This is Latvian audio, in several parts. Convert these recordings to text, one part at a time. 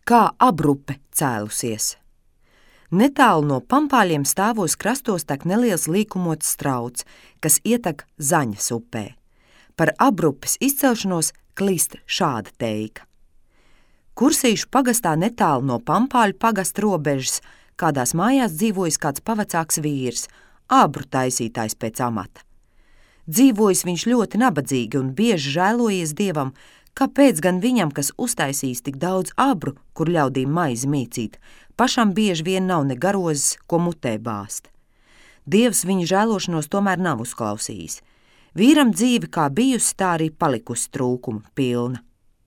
Kā abrupe cēlusies. Netālu no Pampāļiem stāvos krastos tek neliels līkumots strauts, kas ietek Zaņas upē. Par abrupes izcelšanos klīst šāda teika. Kursīšu pagastā netālu no Pampāļu pagasta robežas kādās mājās dzīvojis kāds pavecāks vīrs, abru taisītājs pēc amata. Dzīvojis viņš ļoti nabadzīgi un bieži žēlojies Dievam, kāpēc gan viņam, kas uztaisījis tik daudz abru, kur ļaudīm maizi mīcīt, pašam bieži vien nav ne garozes, ko mutē bāzt. Dievs viņa žēlošanos tomēr nav uzklausījis. Vīram dzīve kā bijusi, tā arī palikusi trūkuma pilna.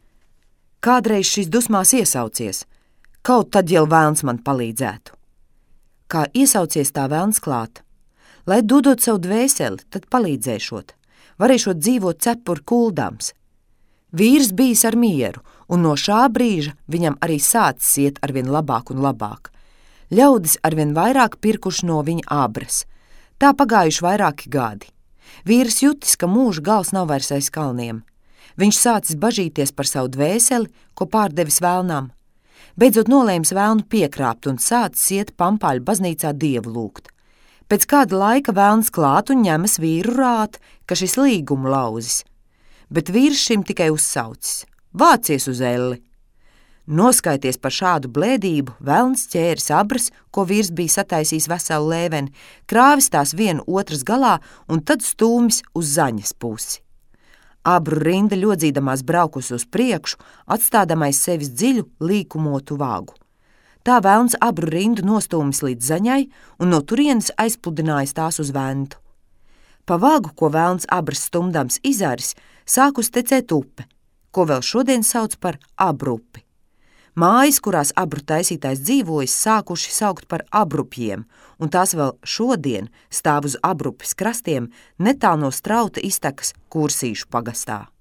Kādreiz šis dusmās iesaucies, kaut tad jau velns man palīdzētu. Kā iesaucies tā velns klāt, lai dodot savu dvēseli, tad palīdzēšot, varēšot dzīvot cepuri kuldams. Vīrs bijis ar mieru, un no šā brīža viņam arī sācis iet arvien labāk un labāk. Ļaudis arvien vairāk pirkuši no viņa abras. Tā pagājuši vairāki gadi. Vīrs jutis, ka mūža gals nav vairs aiz kalniem. Viņš sācis bažīties par savu dvēseli, ko pārdevis velnam. Beidzot nolēms velnu piekrāpt un sācis iet Pampāļu baznīcā Dievu lūgt. Pēc kāda laika velns klāt un ņemas vīru rāt, ka šis līgumu lauzis. Bet vīrs šim tikai uzsaucis: vācies uz elli! Noskaities par šādu blēdību, velns ķēris abras, ko vīrs bija sataisījis veselu lēveni, krāvis tās vienu otras galā un tad stūmis uz Zaņas pusi. Abru rinda ļodzīdamās braukus uz priekšu, atstādamais sevis dziļu līkumotu vāgu. Tā velns abru rindu nostūmis līdz Zaņai un no turienes aizpludinājis tās uz Ventu. Pa vagu, ko velns abras stumdams izaris, sākus tecēt upe, ko vēl šodien sauc par abrupi. Mājas, kurās abru taisītājs dzīvojis, sākuši saukt par abrupjiem, un tās vēl šodien stāv uz abrupes krastiem netālu no strauta iztekas Kursīšu pagastā.